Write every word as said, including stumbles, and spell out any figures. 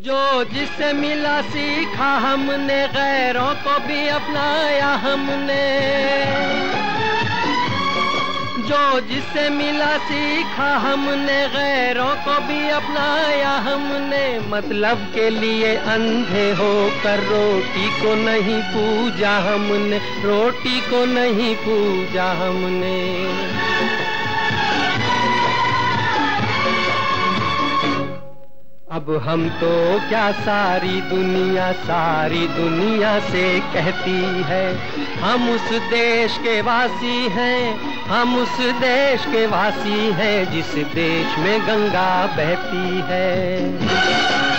जो जिससे मिला सीखा हमने, गैरों को भी अपनाया हमने। जो जिससे मिला सीखा हमने, गैरों को भी अपनाया हमने। मतलब के लिए अंधे होकर रोटी को नहीं पूजा हमने, रोटी को नहीं पूजा हमने। अब हम तो क्या, सारी दुनिया सारी दुनिया से कहती है, हम उस देश के वासी हैं, हम उस देश के वासी हैं जिस देश में गंगा बहती है।